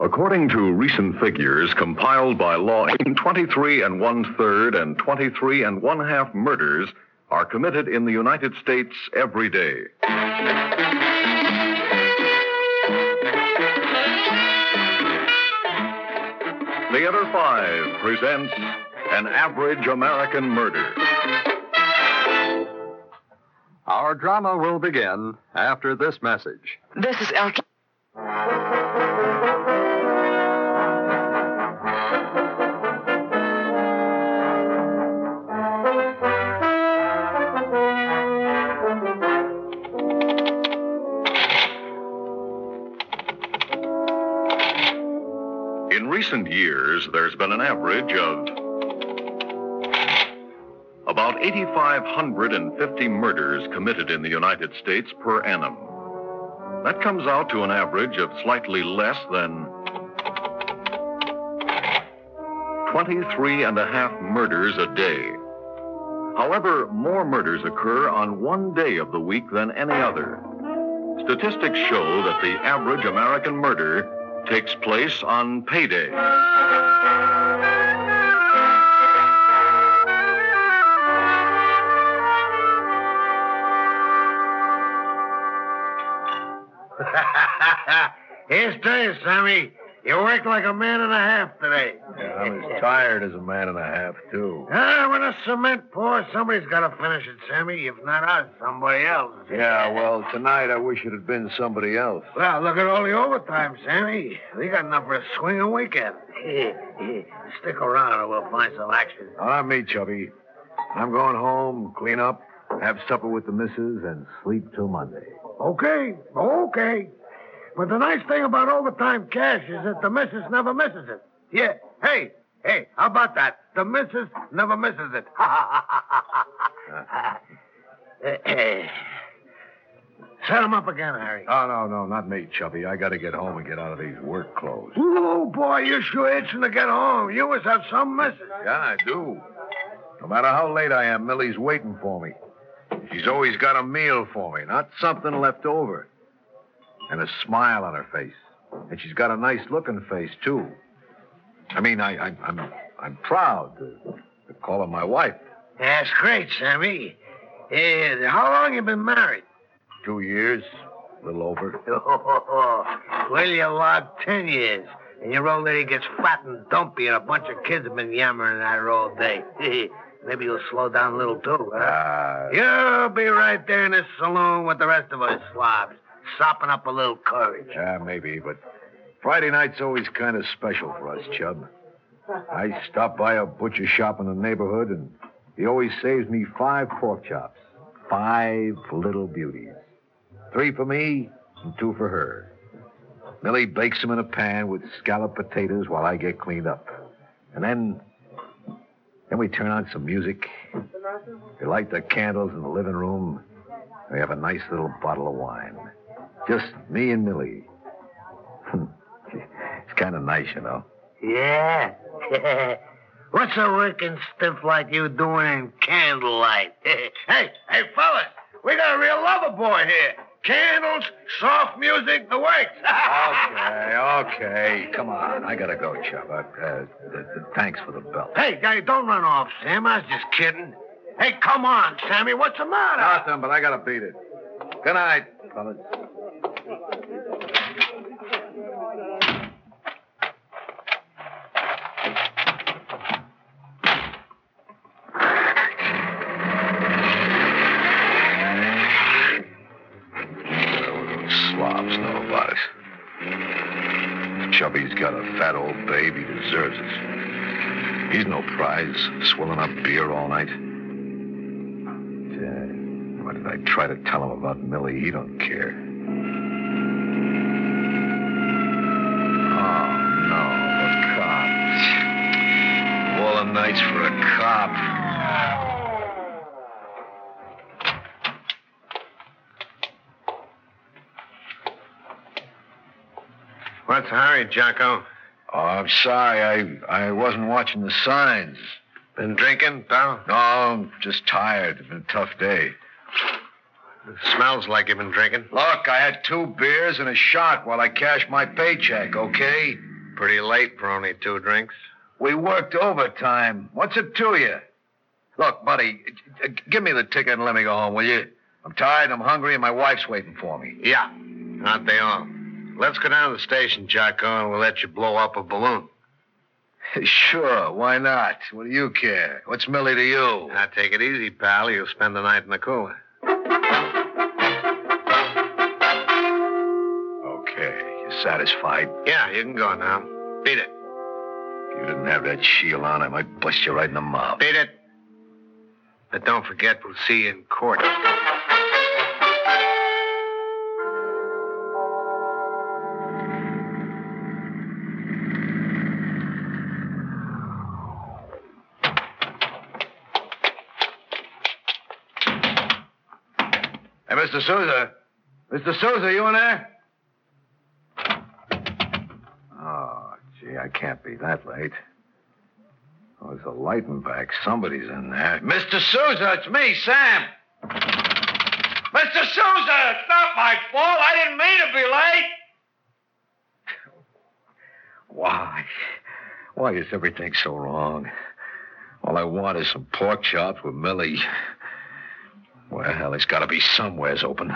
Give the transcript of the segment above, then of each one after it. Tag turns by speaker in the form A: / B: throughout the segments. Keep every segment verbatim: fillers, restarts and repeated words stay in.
A: According to recent figures compiled by law, twenty-three and one-third and twenty-three and one-half murders are committed in the United States every day. Theater five presents An Average American Murder.
B: Our drama will begin after this message.
C: This is Elkie.
A: In recent years, there's been an average of about eight thousand five hundred fifty murders committed in the United States per annum. That comes out to an average of slightly less than twenty-three and a half murders a day. However, more murders occur on one day of the week than any other. Statistics show that the average American murder takes place on payday.
D: Here's to you, Sammy. You worked like a man and a half today.
E: Yeah, I'm as tired as a man and a half, too.
D: Ah, when the cement pours, somebody's got to finish it, Sammy. If not us, somebody else.
E: Yeah, well, tonight I wish it had been somebody else.
D: Well, look at all the overtime, Sammy. We got enough for a swinging weekend. Stick around and we'll find some action.
E: Oh, not me, Chubby. I'm going home, clean up, have supper with the missus, and sleep till Monday.
D: Okay, okay. But the nice thing about overtime cash is that the missus never misses it. Yeah. Hey, hey, how about that? The missus never misses it. Set him up again, Harry.
E: Oh, no, no, not me, Chubby. I got to get home and get out of these work clothes.
D: Oh, boy, you're sure itching to get home. You must have some missus.
E: Yeah, I do. No matter how late I am, Millie's waiting for me. She's always got a meal for me, not something left over. And a smile on her face. And she's got a nice-looking face, too. I mean, I, I, I'm I'm proud to, to call her my wife.
D: That's great, Sammy. Uh, how long you been married?
E: Two years, a little over.
D: Well, you logged ten years. And your old lady gets fat and dumpy, and a bunch of kids have been yammering at her all day. Maybe you'll slow down a little, too, huh?
E: Uh,
D: You'll be right there in this saloon with the rest of us slobs, sopping up a little courage.
E: Yeah, maybe, but Friday night's always kind of special for us, Chub. I stop by a butcher shop in the neighborhood, and he always saves me five pork chops. Five little beauties. Three for me and two for her. Millie bakes them in a pan with scalloped potatoes while I get cleaned up. And then... Then we turn on some music. We light the candles in the living room. We have a nice little bottle of wine. Just me and Millie. It's kind of nice, you know.
D: Yeah. What's a working stiff like you doing in candlelight? hey, hey, fellas, we got a real lover boy here. Candles, soft music, the works.
E: okay, okay. Come on. I gotta go, Chubb. Uh, uh, thanks for the belt.
D: Hey, hey, don't run off, Sam. I was just kidding. Hey, come on, Sammy. What's the matter?
E: Nothing, but I gotta beat it. Good night, fellas. Chubby's got a fat old babe. He deserves it. He's no prize, swilling up beer all night. Uh, what did I try to tell him about Millie? He don't care. Oh, no, the cop. All the nights for a cop.
D: What's the hurry, Jocko?
E: Oh, I'm sorry. I I wasn't watching the signs.
D: Been drinking, pal?
E: No, I'm just tired. It's been a tough day.
D: It smells like you've been drinking.
E: Look, I had two beers and a shot while I cashed my paycheck, okay?
D: Pretty late for only two drinks.
E: We worked overtime. What's it to you? Look, buddy, give me the ticket and let me go home, will you? I'm tired, I'm hungry, and my wife's waiting for me.
D: Yeah, aren't they all? Let's go down to the station, Jocko, and we'll let you blow up a balloon.
E: Sure, why not? What do you care? What's Millie to you?
D: Now, take it easy, pal. You'll spend the night in the cooler.
E: Okay, you satisfied?
D: Yeah, you can go now. Beat it.
E: If you didn't have that shield on, I might bust you right in the mouth.
D: Beat it. But don't forget, we'll see you in court.
E: Hey, Mister Sousa. Mister Sousa, you in there? Oh, gee, I can't be that late. Oh, there's a light in back. Somebody's in there. Mister Sousa, it's me, Sam. Mister Sousa, it's not my fault. I didn't mean to be late. Why? Why is everything so wrong? All I want is some pork chops with Millie. Well, it's got to be somewheres open.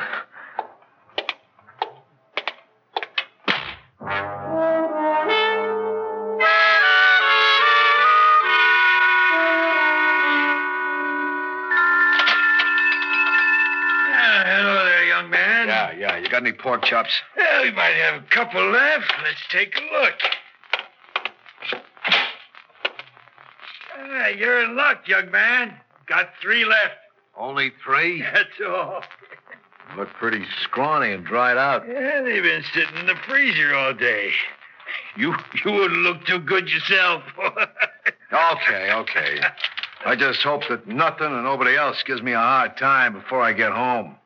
E: Yeah, you got any pork chops?
D: Well, we might have a couple left. Let's take a look. Ah, you're in luck, young man. Got three left.
E: Only three?
D: That's all.
E: Look pretty scrawny and dried out.
D: Yeah, they've been sitting in the freezer all day. You you wouldn't look too good yourself.
E: Okay, okay. I just hope that nothing and nobody else gives me a hard time before I get home.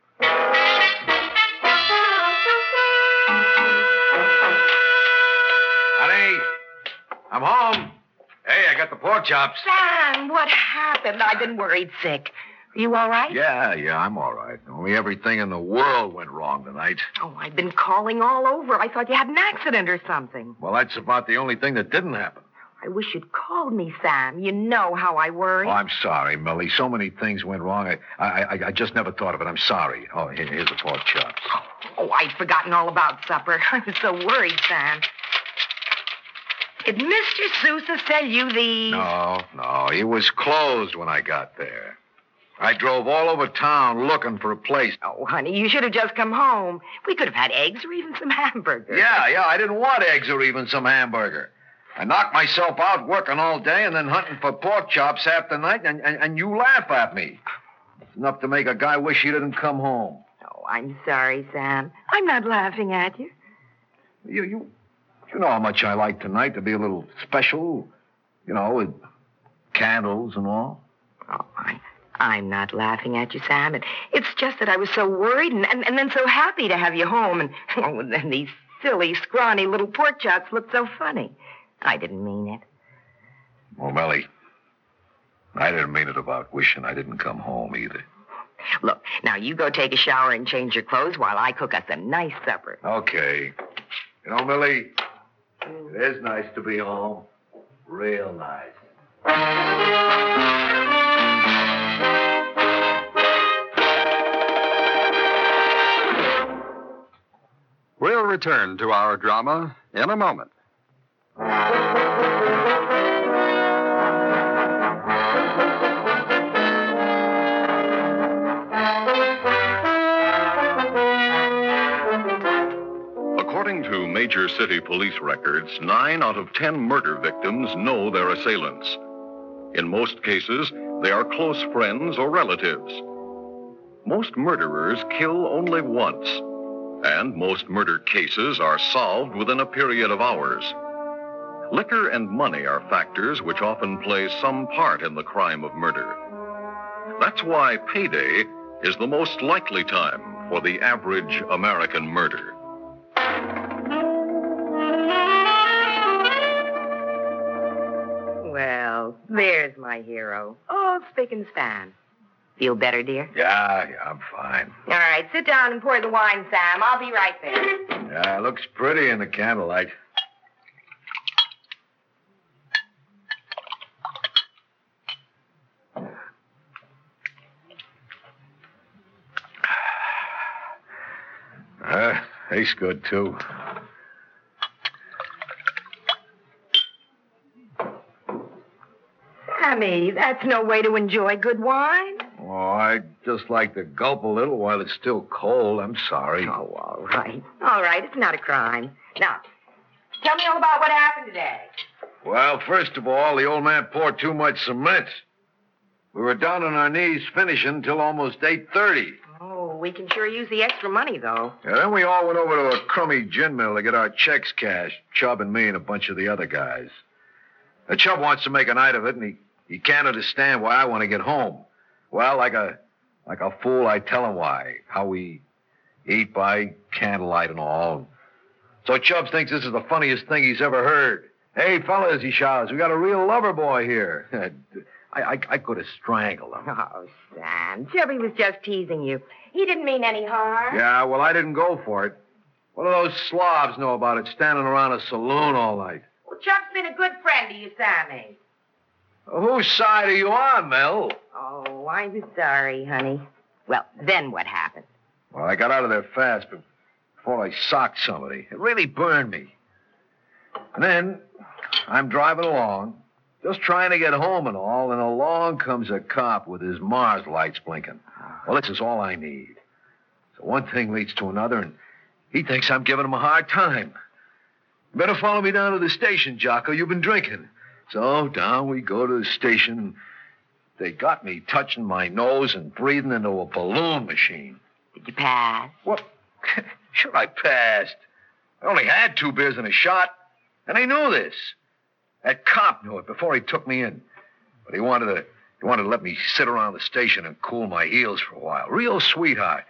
E: Honey, I'm home. Hey, I got the pork chops.
C: Sam, what happened? I've been worried sick. Are you all right?
E: Yeah, yeah, I'm all right. Only everything in the world went wrong tonight.
C: Oh, I've been calling all over. I thought you had an accident or something.
E: Well, that's about the only thing that didn't happen.
C: I wish you'd called me, Sam. You know how I worry.
E: Oh, I'm sorry, Millie. So many things went wrong. I, I, I, I just never thought of it. I'm sorry. Oh, here, here's the pork chops.
C: Oh, I'd forgotten all about supper. I was so worried, Sam. Did Mister Sousa sell you these?
E: No, no. He was closed when I got there. I drove all over town looking for a place.
C: Oh, honey, you should have just come home. We could have had eggs or even some hamburgers.
E: Yeah, yeah. I didn't want eggs or even some hamburger. I knocked myself out working all day and then hunting for pork chops half the night, and, and, and you laugh at me. It's enough to make a guy wish he didn't come home.
C: Oh, I'm sorry, Sam. I'm not laughing at you.
E: You, you, you know how much I like tonight to be a little special, you know, with candles and all.
C: Oh, I, I'm not laughing at you, Sam. It, it's just that I was so worried and, and, and then so happy to have you home, and, oh, and then these silly, scrawny little pork chops looked so funny. I didn't mean it.
E: Well, Millie, I didn't mean it about wishing I didn't come home either.
C: Look, now you go take a shower and change your clothes while I cook us a nice supper.
E: Okay. You know, Millie, it is nice to be home. Real nice.
B: We'll return to our drama in a moment.
A: According to major city police records, nine out of ten murder victims know their assailants. In most cases, they are close friends or relatives. Most murderers kill only once, and most murder cases are solved within a period of hours. Liquor and money are factors which often play some part in the crime of murder. That's why payday is the most likely time for the average American murder.
C: Well, there's my hero. Oh, spick and span. Feel better, dear?
E: Yeah, yeah, I'm fine.
C: All right, sit down and pour the wine, Sam. I'll be right there.
E: Yeah, it looks pretty in the candlelight. Tastes good, too.
C: Sammy, that's no way to enjoy good wine.
E: Oh, I just like to gulp a little while it's still cold. I'm sorry.
C: Oh, all right. All right, it's not a crime. Now, tell me all about what happened today.
E: Well, first of all, the old man poured too much cement. We were down on our knees finishing till almost eight thirty.
C: Oh, we can sure use the extra money, though.
E: Yeah, then we all went over to a crummy gin mill to get our checks cashed. Chubb and me and a bunch of the other guys. The Chubb wants to make a night of it, and he, he can't understand why I want to get home. Well, like a like a fool, I tell him why. How we eat by candlelight and all. So Chubbs thinks this is the funniest thing he's ever heard. Hey, fellas, he shouts, we got a real lover boy here. I, I, I could have strangled him.
C: Oh, Sam, Chubby was just teasing you. He didn't mean any harm.
E: Yeah, well, I didn't go for it. What do those slobs know about it, standing around a saloon all night?
C: Well, Chuck's been a good friend to you, Sammy.
E: Whose side are you on, Mel?
C: Oh, I'm sorry, honey. Well, then what happened?
E: Well, I got out of there fast before I socked somebody. It really burned me. And then I'm driving along, just trying to get home and all, and along comes a cop with his Mars lights blinking. Well, this is all I need. So one thing leads to another, and he thinks I'm giving him a hard time. You better follow me down to the station, Jocko. You've been drinking. So down we go to the station. They got me touching my nose and breathing into a balloon machine.
C: Did you pass?
E: What? Sure, I passed. I only had two beers and a shot, and I knew this. That cop knew it before he took me in. But he wanted to, he wanted to let me sit around the station and cool my heels for a while. Real sweetheart.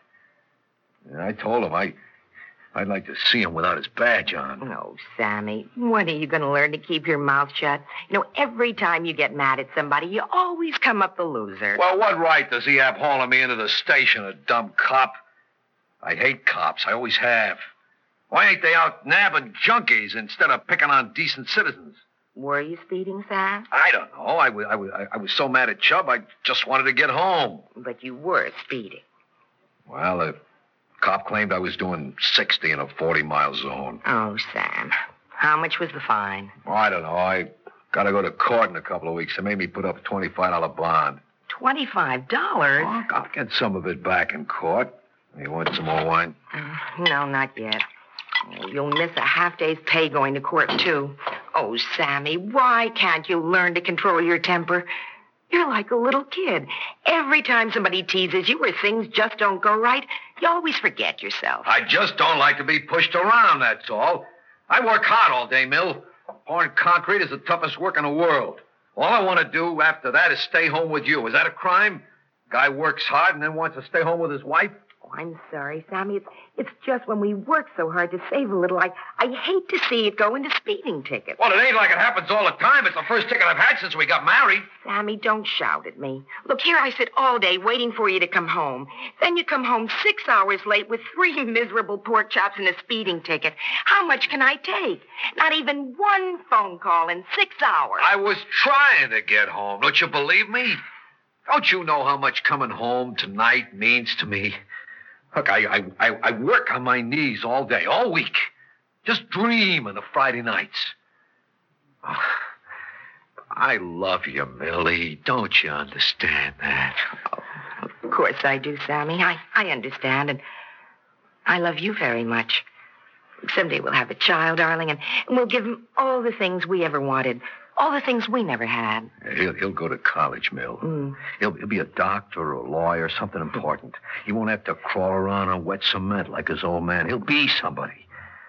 E: And I told him I, I'd like to see him without his badge on.
C: Oh, Sammy, when are you going to learn to keep your mouth shut? You know, every time you get mad at somebody, you always come up the loser.
E: Well, what right does he have hauling me into the station, a dumb cop? I hate cops. I always have. Why ain't they out nabbing junkies instead of picking on decent citizens?
C: Were you speeding, Sam?
E: I don't know. I was, I was, I was so mad at Chubb, I just wanted to get home.
C: But you were speeding.
E: Well, the cop claimed I was doing sixty in a forty-mile zone.
C: Oh, Sam. How much was the fine?
E: Oh, I don't know. I got to go to court in a couple of weeks. They made me put up a twenty-five dollar bond.
C: twenty-five dollars?
E: Oh, I'll get some of it back in court. You want some more wine?
C: Uh, no, not yet. Oh, you'll miss a half day's pay going to court, too. Oh, Sammy, why can't you learn to control your temper? You're like a little kid. Every time somebody teases you or things just don't go right, you always forget yourself.
E: I just don't like to be pushed around, that's all. I work hard all day, Mill. Pouring concrete is the toughest work in the world. All I want to do after that is stay home with you. Is that a crime? Guy works hard and then wants to stay home with his wife?
C: Oh, I'm sorry, Sammy. It's, it's just when we work so hard to save a little, I, I hate to see it go into speeding tickets.
E: Well, it ain't like it happens all the time. It's the first ticket I've had since we got married.
C: Sammy, don't shout at me. Look, here I sit all day waiting for you to come home. Then you come home six hours late with three miserable pork chops and a speeding ticket. How much can I take? Not even one phone call in six hours.
E: I was trying to get home. Don't you believe me? Don't you know how much coming home tonight means to me? Look, I, I, I, I work on my knees all day, all week. Just dream of the Friday nights. Oh, I love you, Millie. Don't you understand that?
C: Oh, of course I do, Sammy. I, I understand, and I love you very much. Someday we'll have a child, darling, and, and we'll give him all the things we ever wanted. All the things we never had.
E: He'll, he'll go to college, Mill.
C: Mm.
E: He'll, he'll be a doctor or a lawyer, something important. He won't have to crawl around on wet cement like his old man. He'll be somebody.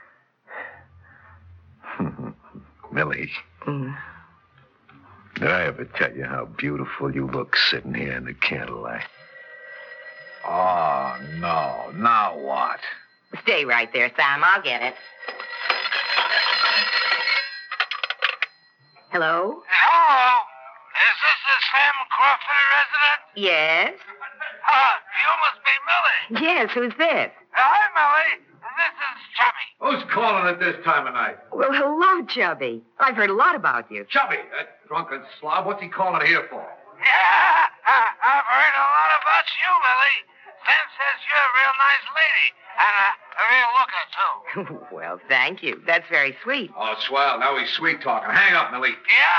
E: Millie,
C: Mm.
E: did I ever tell you how beautiful you look sitting here in the candlelight? Oh, no. Now what?
C: Stay right there, Sam. I'll get it. Hello?
D: Hello? Is this the Sam Crawford residence?
C: Yes?
D: Uh, you must be Millie.
C: Yes, who's this?
D: Hi, Millie. This is Chubby.
E: Who's calling at this time of night?
C: Well, hello, Chubby. I've heard a lot about you.
E: Chubby, that drunken slob. What's he calling here for?
D: Yeah, uh, I've heard a lot about you, Millie. Sam says you're a real nice lady. And uh, uh, A real looker, too.
C: Well, thank you. That's very sweet.
E: Oh, swell. Now he's sweet talking. Hang up, Millie.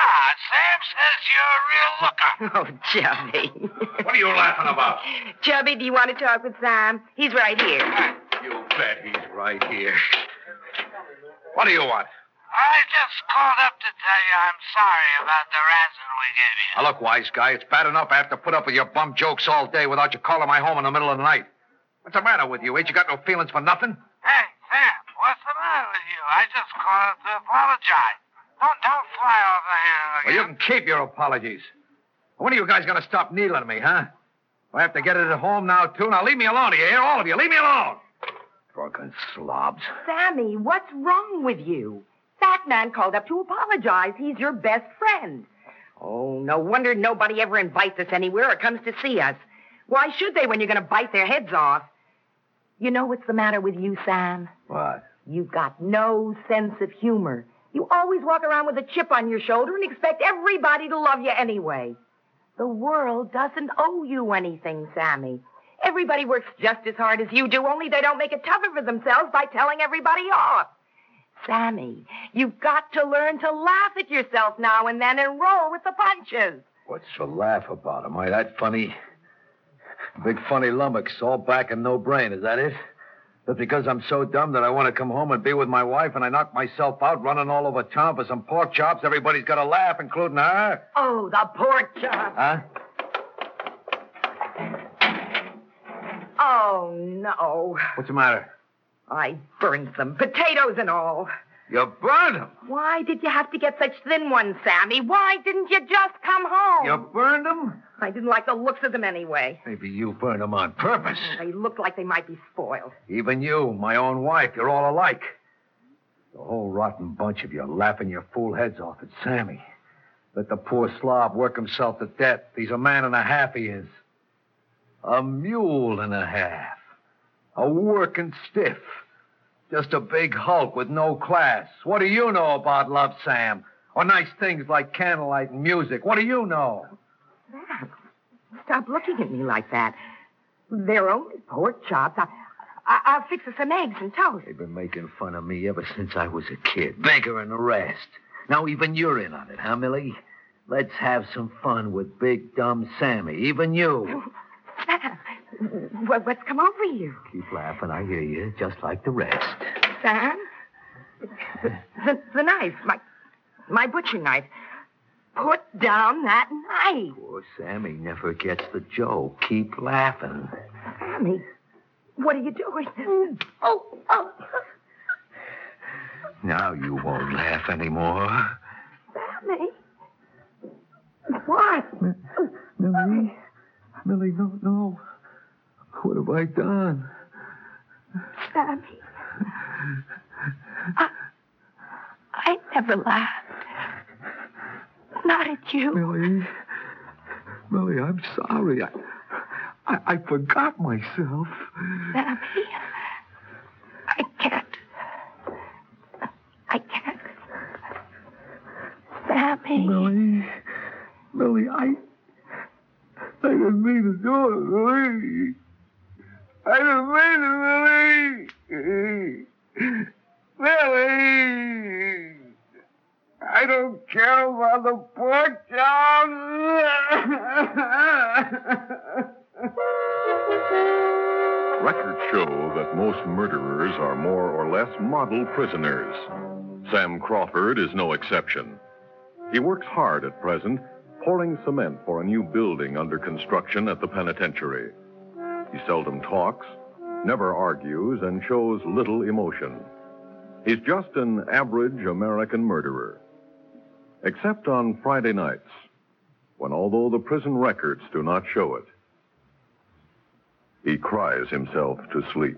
D: Yeah, Sam says you're a real looker.
C: Oh, Chubby.
E: What are you laughing about?
C: Chubby, do you want to talk with Sam? He's right here.
E: You bet he's right here. What do you want?
D: I just called up to tell you I'm sorry about the ransom we gave you.
E: Now, look, wise guy, it's bad enough I have to put up with your bum jokes all day without you calling my home in the middle of the night. What's the matter with you? Ain't you got no feelings for nothing?
D: Hey, Sam, what's the matter with you? I just called up to apologize. Don't, don't fly off the handle
E: Well,
D: again.
E: you can keep your apologies. When are you guys going to stop needling at me, huh? I have to get it at home now, too. Now, leave me alone, do you hear? All of you, leave me alone. Drunken slobs.
C: Sammy, what's wrong with you? That man called up to apologize. He's your best friend. Oh, no wonder nobody ever invites us anywhere or comes to see us. Why should they when you're going to bite their heads off? You know what's the matter with you, Sam?
E: What?
C: You've got no sense of humor. You always walk around with a chip on your shoulder and expect everybody to love you anyway. The world doesn't owe you anything, Sammy. Everybody works just as hard as you do, only they don't make it tougher for themselves by telling everybody off. Sammy, you've got to learn to laugh at yourself now and then and roll with the punches.
E: What's to laugh about? Am I that funny? Big funny lummox, all back and no brain, is that it? But because I'm so dumb that I want to come home and be with my wife and I knock myself out running all over town for some pork chops, everybody's got to laugh, including her?
C: Oh, the pork chop.
E: Huh?
C: Oh, no.
E: What's the matter?
C: I burned them, potatoes and all.
E: You burned them.
C: Why did you have to get such thin ones, Sammy? Why didn't you just come home?
E: You burned them?
C: I didn't like the looks of them anyway.
E: Maybe you burned them on purpose.
C: They looked like they might be spoiled.
E: Even you, my own wife, you're all alike. The whole rotten bunch of you laughing your fool heads off at Sammy. Let the poor slob work himself to death. He's a man and a half, he is. A mule and a half. A working stiff. Just a big hulk with no class. What do you know about love, Sam? Or nice things like candlelight and music? What do you know?
C: Sam, stop looking at me like that. They're only pork chops. I, I, I'll fix us some eggs and toast.
E: They've been making fun of me ever since I was a kid. Baker and the rest. Now even you're in on it, huh, Millie? Let's have some fun with big, dumb Sammy. Even you.
C: Sam, what, what's come over you?
E: Keep laughing, I hear you, just like the rest.
C: Sam? The, the, the knife, my, my butcher knife. Put down that knife.
E: Poor Sammy never gets the joke. Keep laughing.
C: Sammy, what are you doing? Oh, oh.
E: Now you won't laugh anymore.
C: Sammy. What?
E: Millie? Millie, no, no. What have I done?
C: Sammy. I, I never laughed. Not at you.
E: Millie. Millie, I'm sorry. I, I, I forgot myself.
C: Sammy. I can't. I can't. Sammy.
E: Millie. Millie, I... I didn't mean to do it, Millie. I didn't mean to, Millie. Millie. I don't care about the pork chops.
A: Records show that most murderers are more or less model prisoners. Sam Crawford is no exception. He works hard at present, pouring cement for a new building under construction at the penitentiary. He seldom talks, never argues, and shows little emotion. He's just an average American murderer. Except on Friday nights, when although the prison records do not show it, he cries himself to sleep.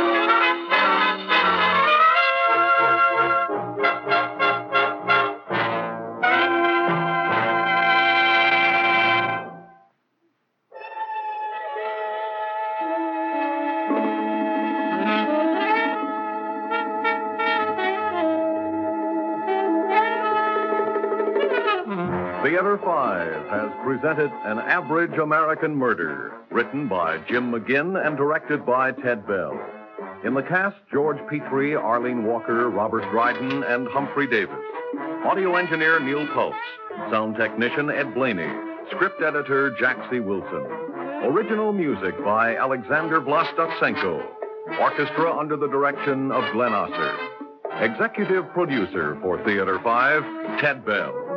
A: Theater five has presented An Average American Murder, written by Jim McGinn and directed by Ted Bell. In the cast, George Petrie, Arlene Walker, Robert Dryden, and Humphrey Davis. Audio engineer Neil Pulse. Sound technician Ed Blaney. Script editor Jack C. Wilson. Original music by Alexander Vlastotsenko. Orchestra under the direction of Glenn Osser. Executive producer for Theater five, Ted Bell.